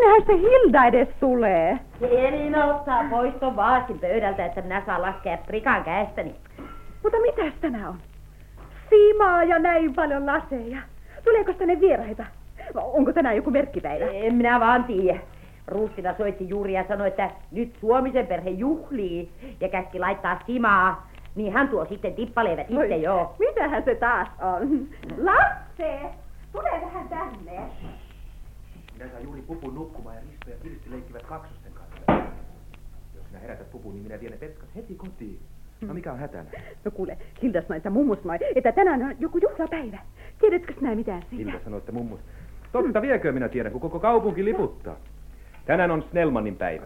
Sinnehän se Hilda edes tulee. Elina ottaa pois ton vaasin pöydältä, että minä saan laskea prikan käestäni. Mutta mitäs tänään on? Simaa ja näin paljon laseja. Tuleeko tänne vieraita? Onko tänään joku merkkipäivä? En minä vaan tiedä. Ruustina soitti juuri ja sanoi, että nyt Suomisen perhe juhlii ja käski laittaa Simaa. Niin hän tuo sitten tippaleivät itse joo. Mitähän se taas on? Lasse! Tule vähän tänne. Minä sain juuri Pupun nukkumaan ja Risto ja Kirsti leikkivät kaksosten kanssa. Jos sinä herätät Pupun, niin minä vien ne Petskas heti kotiin. No mikä on hätänä? No kuule, Hilda sanoi, että mummus sanoi, että tänään on joku juhlapäivä. Tiedätkö sinä mitään siitä? Hilda sanoi, että mummus. Totta viekö minä tiedän, kun koko kaupunki liputtaa. Tänään on Snellmanin päivä.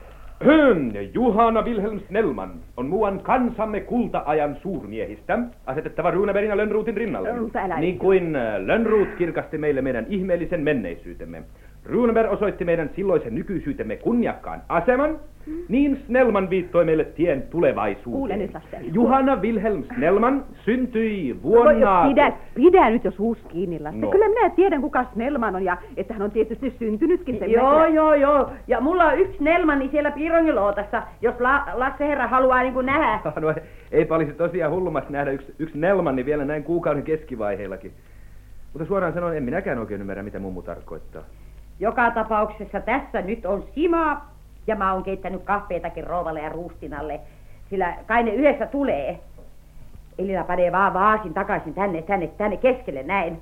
Johanna Wilhelm Snellman on muuan kansamme kulta-ajan suurmiehistä asetettava Runebergin ja Lönnroothin rinnalle. Niin kuin Lönnroth kirkasti meille meidän ihmeellisen menneisyytemme. Runeberg osoitti meidän silloisen nykyisyytemme kunniakkaan aseman, niin Snellman viittoi meille tien tulevaisuuteen. Kuule nyt, Lasse. Johanna Wilhelm Snellman syntyi vuonna... Pidä nyt jo suus kiinni, Lasse. No. Kyllä minä tiedän, kuka Snellman on ja että hän on tietysti syntynytkin. Joo. Ja mulla on yksi Snellmani siellä Piirongilootassa, jos Lasse herra haluaa niin kuin nähdä. No eipä olisi tosiaan hullumassa nähdä yksi Snellmani vielä näin kuukauden keskivaiheellakin. Mutta suoraan sanoen, en minäkään oikein ymmärrä, mitä mummu tarkoittaa. Joka tapauksessa tässä nyt on Sima, ja mä oon keittänyt kahveitakin Rouvalle ja Ruustinalle, sillä kai ne yhdessä tulee. Elina panee vaan vaasin takaisin tänne keskelle näin.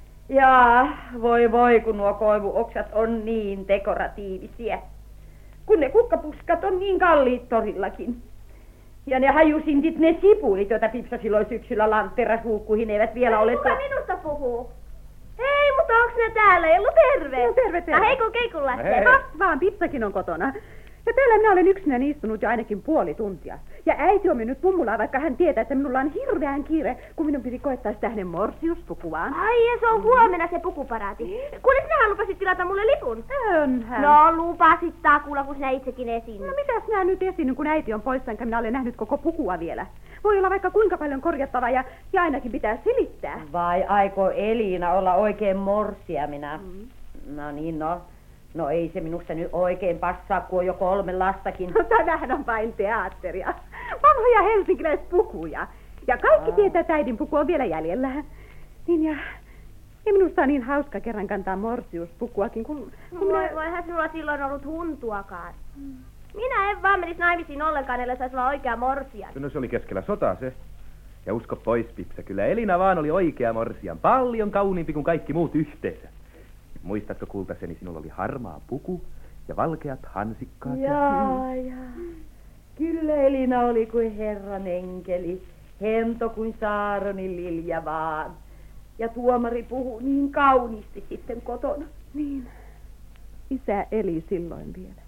Ja voi, kun nuo koivuoksat on niin dekoratiivisia. Kun ne kukkapuskat on niin kalliit torillakin. Ja ne hajusintit, ne sipulit, joita Pipsa silloin syksyllä lantterasuukkuihin eivät vielä ole... Kuka minusta puhuu? Hei, mutta onks ne täällä? Ellu, terve! No terve. Heikun keikun Lasse. Vaan Pipsakin on kotona. Ja täällä minä olen yksinään istunut jo ainakin puoli tuntia. Ja äiti on mennyt mummulaan, vaikka hän tietää, että minulla on hirveän kiire, kun minun piti koettaa sitä hänen morsiuspukuaan. Ai, ja se on huomenna se pukuparaati. Kuule, sinähän lupasit tilata mulle lipun. Onhän. No, lupasit takuulla, kun sinä itsekin esiin. No mitäs minä nyt esiin, kun äiti on poissa, enkä minä ole nähnyt koko pukua vielä. Voi olla vaikka kuinka paljon korjattavaa ja ainakin pitää selittää. Vai aiko Elina olla oikein morsia minä? No niin, No ei se minusta nyt oikein passaa, kun on jo 3 lastakin. No tämähän on vain teatteria. Vanhoja helsinkiläispukuja. Ja kaikki tietää, että äidin puku on vielä jäljellä. Niin ja minusta on niin hauska kerran kantaa morsiuspukuakin, kun Voihan sinulla silloin ollut huntuakaan. Minä en vaan menisi naimisiin ollenkaan, ellei saisi olla oikea morsian. No se oli keskellä sotaa se. Ja usko pois, Pipsa, kyllä Elina vaan oli oikea morsian. Paljon kauniimpi kuin kaikki muut yhteensä. Muistatko, kultaseni, sinulla oli harmaa puku ja valkeat hansikkaat? Jaa. Kyllä Elina oli kuin Herran enkeli, hento kuin Saaronin lilja vaan. Ja tuomari puhui niin kauniisti sitten kotona. Niin, isä eli silloin vielä.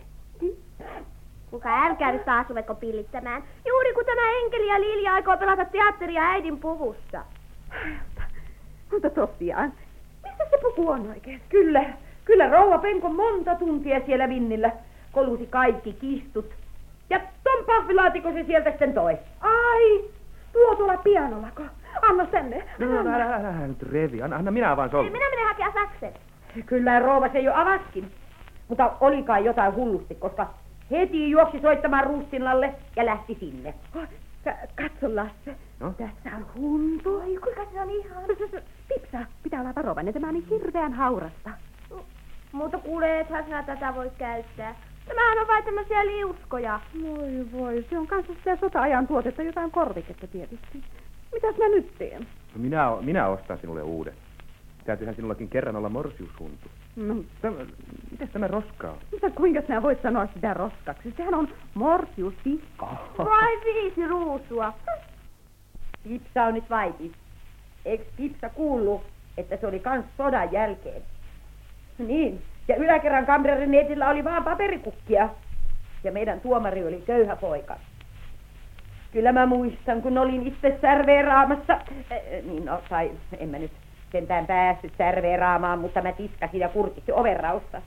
Kuka älkää nyt taas ruvetko pillittämään. Juuri kun tämä enkeli ja Lilja aikoo pelata teatteria äidin puvussa. Mutta tosiaan, missä se puku on oikein? Kyllä rouva Penko monta tuntia siellä vinnillä kolusi kaikki kistut. Ja ton pahvilaatikon se sieltä sitten toi. Ai, tuolla pianollako? Anna tänne. No, älä nyt revi, anna minä vaan solmu. Minä menen hakea saksen. Kyllä rouva se jo avaskin. Mutta olikaan jotain hullusti, koska heti juoksi soittamaan Ruustinalle ja lähti sinne. Katso, Lasse. No? Tässä on huntu. Oi, kuinka se on ihan. Pipsa, pitää olla varovainen. Tämä on niin hirveän haurasta. Mutta kuule, ethän sinä tätä voi käyttää. Tämähän on vain tämmöisiä liuskoja. Voi, se on kanssa sitä sota-ajan tuotetta, jotain korviketta tietysti. Mitäs mä nyt teen? No minä ostan sinulle uuden. Täytyyhän sinullakin kerran olla morsiushuntu. No, mites tämä roska on? mutta kuinka sinä voit sanoa sitä roskaksi? Sehän on morsiuspikko. Vai 5 ruusua. Pipsa on nyt vaiti. Eikö Pipsa kuullut, että se oli kans sodan jälkeen? Niin, ja yläkerran kamrerineetillä oli vaan paperikukkia. Ja meidän tuomari oli köyhä poika. Kyllä mä muistan, kun olin itse särveeraamassa. En mä nyt sentään päässyt särveeraamaan, mutta mä tiskasin ja kurkisin ovenrausta.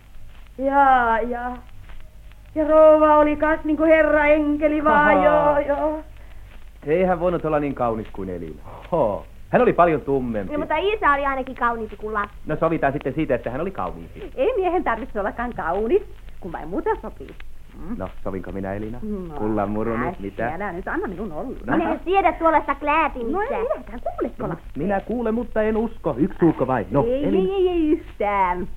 Ja rouva oli kas niinku herra enkeli vaan, joo. Eihän voinut olla niin kaunis kuin Elina. Hän oli paljon tummempi. Ja, mutta isä oli ainakin kauniimpi kuin Lassi. No sovitaan sitten siitä, että hän oli kauniimpi. Ei miehen tarvitse ollakaan kaunis, kun vain muuta sopii. No, sovinko minä, Elina? Kullan murunut, mitä? Älä nyt anna minun olla. Minä en tiedä tuollaista kläätimissä. No ei minäkään, kuuletko Lassi? Minä kuulen, mutta en usko. Yksi suukko vai? No, Elina. Ei yhtään.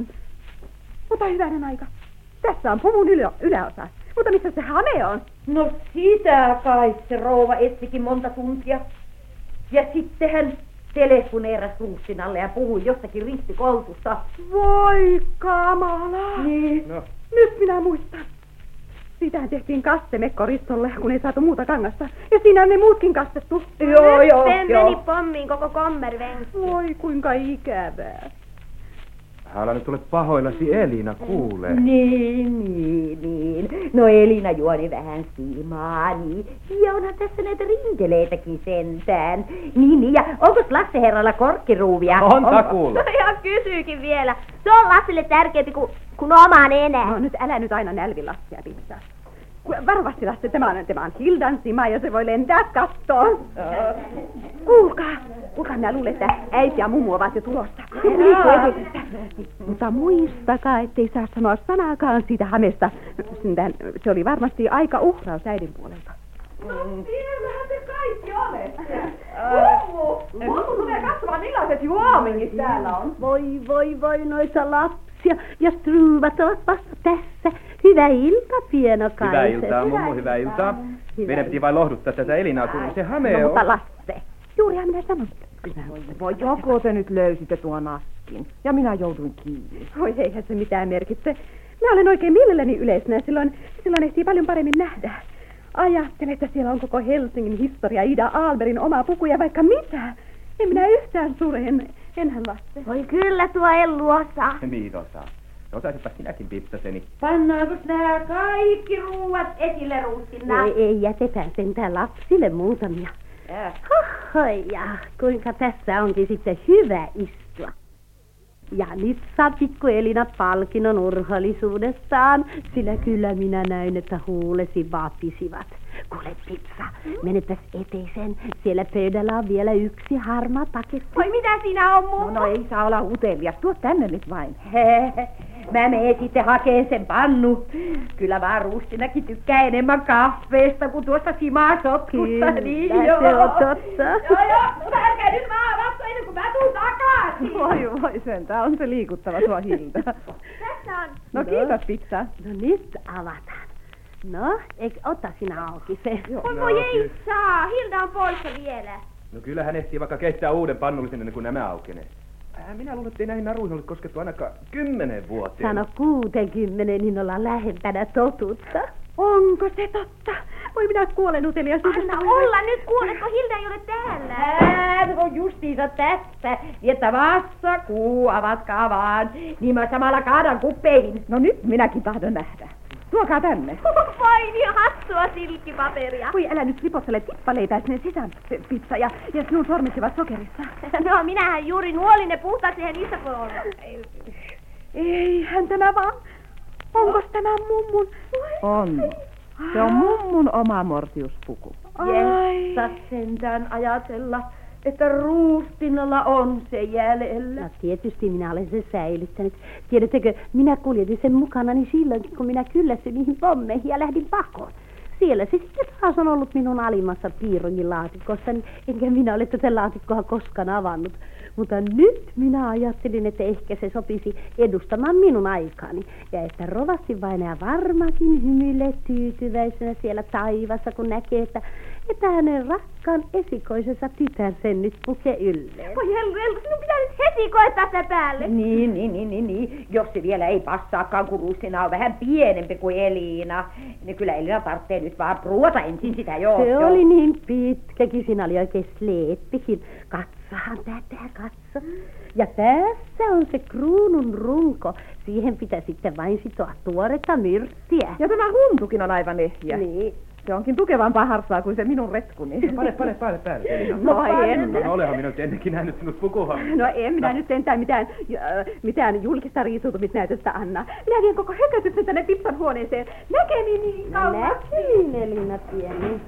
Mutta hyvänen aika. Tässä on puvun yläosa. Mutta missä se hame on? No sitä kai se rouva etsikin monta tuntia. Ja sitten hän telefoneerasi Ruustinalle ja puhui jostakin ristikoltusta. Voi kamala! Niin. No. Nyt minä muistan. Siitähän tehtiin kastemekko Ristolle, kun ei saatu muuta kangasta. Ja siinä on ne muutkin kastettu. Joo. Meni pommiin koko kommervenkki. Voi kuinka ikävää. Älä nyt tule pahoillasi, Elina, kuule. Niin. No Elina juoni vähän siimaa, niin. Ja onhan tässä näitä rinteleitäkin sentään. Niin. Ja onko Lasse-herralla korkkiruuvia? On takuulla. Ja kysyykin vielä. Se on Lassille tärkeämpi kuin oma nenä. No nyt älä nyt aina nälvi Lassia pitää. Varovasti Lasse, tämä on Hildan sima ja se voi lentää kattoon. Kuulkaa, minä luulen, että äiti ja mummu ovat jo tulossa. Mutta muistakaa, ettei saa sanoa sanaakaan siitä hamesta. Se oli varmasti aika uhraus äidin puolelta. No siellähän te kaikki olette. Mummu tulee katsomaan, millaiset juomingit täällä on. Voi noita lapsia. Ja struuvat ovat vasta tässä. Hyvää iltaa, pienokaiset. Hyvää iltaa, mummu, hyvää iltaa. Meidän piti vain lohduttaa tätä Elinaa, kun se hame on. Mutta Lasse, juurihan minä sanon. Voi joko te nyt löysitte tuon askin. Ja minä jouduin kiinni. Oi, eihän se mitään merkitse. Minä olen oikein mielelläni yleisenä, silloin ehtii paljon paremmin nähdä. Ajattelen, että siellä on koko Helsingin historia, Ida Alberin oma puku ja vaikka mitä. En minä yhtään sureen, enhän Lasse. Voi kyllä tuo Ellu osaa. Niin osaa. Osaisipa sinäkin pipsaseni. Pannaanko nämä kaikki ruuat esille Ruustina? Ei jätetään sentään lapsille muutamia. Ja kuinka tässä onkin sitten hyvä istua. Ja nyt saa pikku Elina palkinnon urhollisuudestaan, sillä kyllä minä näin, että huulesi vapisivat. Kuule pizza, menepäs eteiseen. Siellä pöydällä on vielä yksi harmaa paketti. Voi mitä siinä on, mummu? No ei saa olla utelias. Tuo tänne nyt vain. Mä menen sitten hakeen sen pannu. Kyllä vaan Ruustinakin tykkää enemmän kahveesta kuin tuosta simaa sotkusta. Niin se on totta. Joo, mutta älkää nyt vaan avatko ennen kuin mä tuun takaisin. Voi sentään, on se liikuttava tuo Hilda. Tässä on. No kiitos pizza. No nyt avataan. No, ota sinä auki se. Voi ei saa. Hilda on poissa vielä. No kyllä hän ehtii vaikka keittää uuden pannullisen ennen kuin nämä aukenee. Minä luulen, että ei näihin naruihin ole koskettu ainakaan 10 vuoteen. Sano 60, niin ollaan lähempänä totuutta. Onko se totta? Voi minä kuolen uteliaisuudesta. Anna olla nyt, kuuletko Hilda ei ole täällä. Hän on justiinsa tässä. Että vassakuu, avatkaa vaan. Niin mä samalla kaadan kuppeihin. No nyt minäkin tahdon nähdä. Tuokaa tänne. Vai niin hassua silkkipaperia. Voi älä nyt ripottele tippaleita sinne sisään, pizza, ja sinun sormesi ovat sokerissa. No minähän juuri nuolin ne puhtaat siihen isäpuolella. Eihän tämä vaan. Onko tämä mummun? On. Se on mummun oma mortiuspuku. Jessa sentään ajatella, että Ruustinalla on se jäljellä. No tietysti minä olen sen säilyttänyt. Tiedättekö, minä kuljetin sen mukanani silloinkin, kun minä kyllästyin niihin pommeihin ja lähdin pakoon. Siellä se sitten taas on ollut minun alimmassa piirongin laatikossa, enkä minä ole tätä laatikkoa koskaan avannut. Mutta nyt minä ajattelin, että ehkä se sopisi edustamaan minun aikaani. Ja että rovasti vainaja varmakin hymyilee tyytyväisenä siellä taivassa, kun näkee, että hänen rakkaan esikoisensa tytär sen nyt pukee ylleen. Voi Ellu, sinun pitää nyt heti koettaa sitä päälle. Niin. Jos se vielä ei passaakaan, kun Ruustina on vähän pienempi kuin Elina. Niin kyllä Elina tarvitsee nyt vaan pruota ensin sitä Se oli niin pitkäkin, siinä oli oikein sleeppikin. Katsohan tätä, katso. Ja tässä on se kruunun runko. Siihen pitää sitten vain sitoa tuoretta myrttiä. Ja tämä huntukin on aivan ehjä. Niin. Se onkin tukevampaa harsaa kuin se minun retkuni. Pane päälle, Elina. No en. No olehan minä nyt ennenkin nähnyt sinut pukuhan. No en minä nyt sentään mitään julkista riisuutumisnäytöstä anna. Minä vien koko hökötyksen tänne pizzan huoneeseen. Näkemiin niin kauan. Näkemiin, Elina pieni.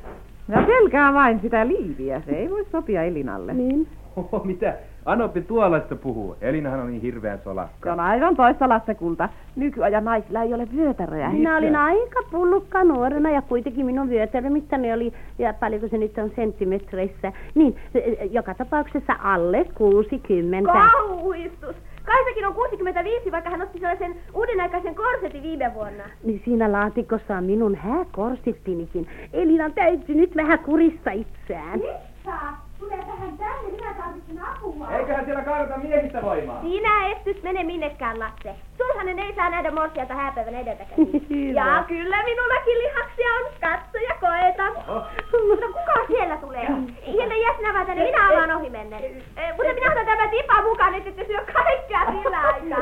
Mä pelkään vain sitä Liiviä. Se ei voi sopia Elinalle. Niin. Oho, mitä Anoppi tuollaista puhuu? Elinahan on niin hirveän Se solakka. on aivan toista lastekulta. Nykyajan naisilla ei ole vyötäröjä. Minä olin aika pullukka nuorena ja kuitenkin minun vyötärömittani oli, ja paljonko se nyt on senttimetreissä, niin joka tapauksessa alle 60. Kauhistus! Kaisakin on 65, vaikka hän otti sellaisen uudenaikaisen korsetin viime vuonna. Niin siinä laatikossa on minun hääkorsittinikin. Elina täytyy nyt vähän kurissa itseään. Tule tähän tänne, minä tarvitsen apua. Eiköhän siellä kaadata miehistä voimaa. Sinä et nyt mene minnekään, Lasse. Sulhanen ei saa nähdä morsianta hääpäivän edeltäkäsin. Ja kyllä minullakin lihaksia on. Katso ja koeta. No kuka siellä tulee? Hieltä jäsnävää tänne, minä avaan ohi mennen. Mutta minä otan tämän tipan mukaan, että syö kaikkea sillä aikaa.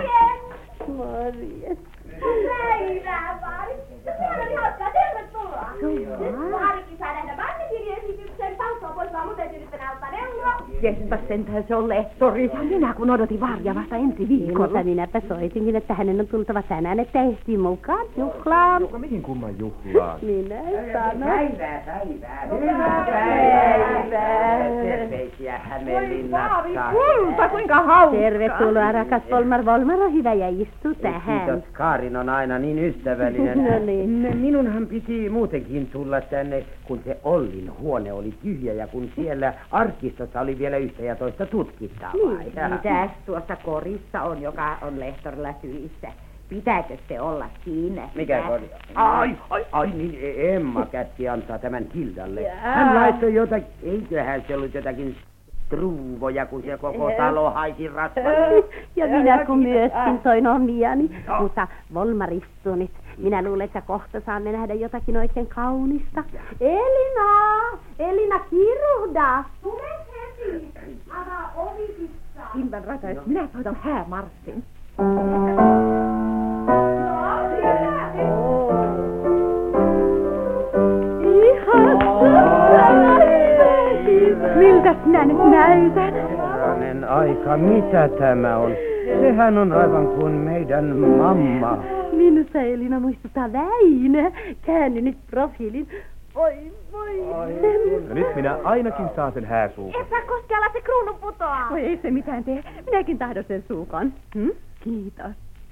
Morjes. Päivää vaan. Siellä oli hauskaa, tervetuloa. Nyt Maarikin saa nähdä vanhempiesityksen. Paukko on pois vaan, mutta täytyy nyt auttaa neuvoa. Jespäs sentään se on lehtori. Ja minä kun odotin Varja vasta ensi viikolla. Mutta minäpä soitinkin, että hänen on tultava tänään, että ehtii mukaan juhlaan. Joka mihin kumman juhlaan? Minä sanon. Päivää. Hyvää päivää. Terveisiä Hämeenlinnasta. Kulta, kuinka hauska. Tervetuloa, rakas Volmar on hyvä ja istu tähän. Kiitos, Kaarin on aina niin ystävällinen. No niin. Minunhan piti muutenkin tulla tänne, kun se Ollin huone oli tyhjä ja kun siellä arkistossa oli vielä yhtä ja toista tutkittavaa. Mitäs tuossa korissa on, joka on lehtorilla sylissä? Pitääkö se olla siinä? Mikä kori? Ai, niin Emma käski antaa tämän Hildalle. Hän laittoi jotakin, eiköhän se ollut jotakin truuvoja, kun se koko talo haisi rasvalle. Ja minä kun myöskin toin omiani. Mutta Volmar istuu nyt. Minä luulen, että kohta saamme nähdä jotakin oikein kaunista. Elina, kiruhda! Tule heti. Avaa ovi sisään. Hildan ratais, minä soitan häämarssin. Miltäs minä nyt näytän? Herranen aika, mitä tämä on? Sehän on aivan kuin meidän mamma. Minusta Elina muistuttaa Väinö. Käänny nyt profiilin. Oi. No nyt minä ainakin saan sen hääsuukon. Et saa koskea, Lasse, kruunun putoaa. Oi, ei se mitään tee. Minäkin tahdon sen suukon. Kiitos.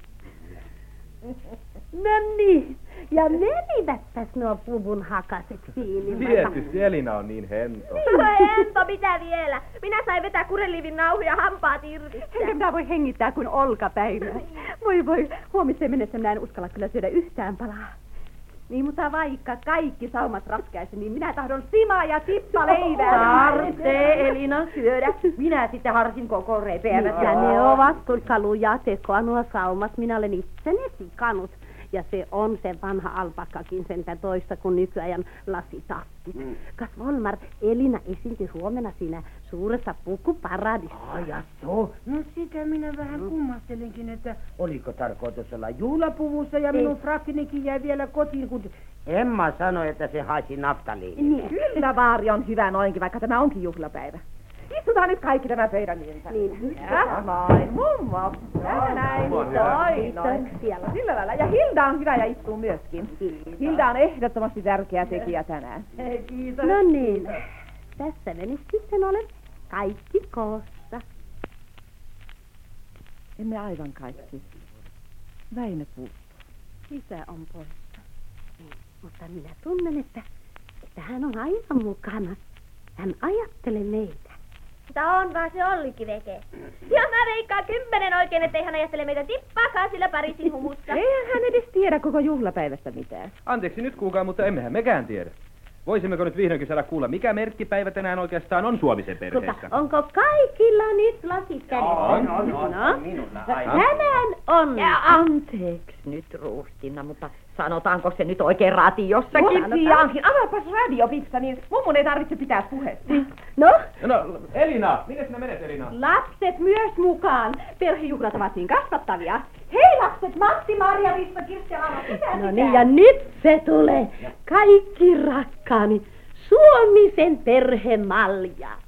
No niin. Ja menivätpäs nuo puvun hakaset silmät. Tietysti Elina on niin hento. Ento, mitä vielä? Minä sain vetää kureliivin nauhuja hampaat irvistä. Enkä minä voi hengittää kuin olkapäivää. Voi, huomiseen mennessä minä en uskalla kyllä syödä yhtään palaa. Niin, mutta vaikka kaikki saumat ratkaisi, niin minä tahdon simaa ja tippaleivää. Tarvitsee Elina syödä. Minä sitten harsin koko repeävät. Ja ne ovat kuinka lujaa tekoa nuo saumat. Minä olen itseni sikanut. Ja se on se vanha alpakkakin sentä toista kuin nykyajan lasitakkit. Kas Volmar, Elina esiintyi huomenna siinä suuressa pukuparadissa. Ja so, no sitä minä vähän kummastelinkin, että oliko tarkoitus olla juhlapuvussa ja minun frakkinikin jäi vielä kotiin, kun Emma sanoi, että se haisi naftaliinille. Kyllä Vaari on hyvä noinkin, vaikka tämä onkin juhlapäivä. Istutaan nyt kaikki tämän pöydän ympäri. Niin. Noin, mummo. Näin, noin. Siellä. Sillä lailla. Ja Hilda on hyvä ja istuu myöskin. Hilda on ehdottomasti tärkeä tekijä tänään. Kiitos. No niin. Tässä me nyt sitten olemme kaikki koossa. Emme aivan kaikki. Väinö puuttuu. Isä on poissa. Mutta minä tunnen, että hän on aivan mukana. Hän ajattelee meitä. Mutta on vaan se Ollikin veke. Ja mä veikkaan 10 oikein, ettei hän ajattele meitä tippaakaan sillä Pariisin humussa. Eihän hän edes tiedä koko juhlapäivästä mitään. Anteeksi nyt kuulkaa, mutta emmehän mekään tiedä. Voisimmeko nyt vihdoinkin saada kuulla, mikä merkkipäivä tänään oikeastaan on Suomisen perheessä? Onko kaikilla nyt lasit kädessä? On. No. Minulla aivan. Tänään on. Ja anteeksi nyt Ruustina, mutta sanotaanko se nyt oikein radiossakin? Piankin, avaapas radio, Pipsa, niin mummun ei tarvitse pitää puhetta. No? No, Elina! Minne sinä menet, Elina? Lapset myös mukaan. Perhejuhlat ovat niin kasvattavia. Hei lapset, Matti, Maria, Risto, Kirsti ja Laura. No niin, ja nyt se tulee. Kaikki rakkaani. Suomisen perhemalja.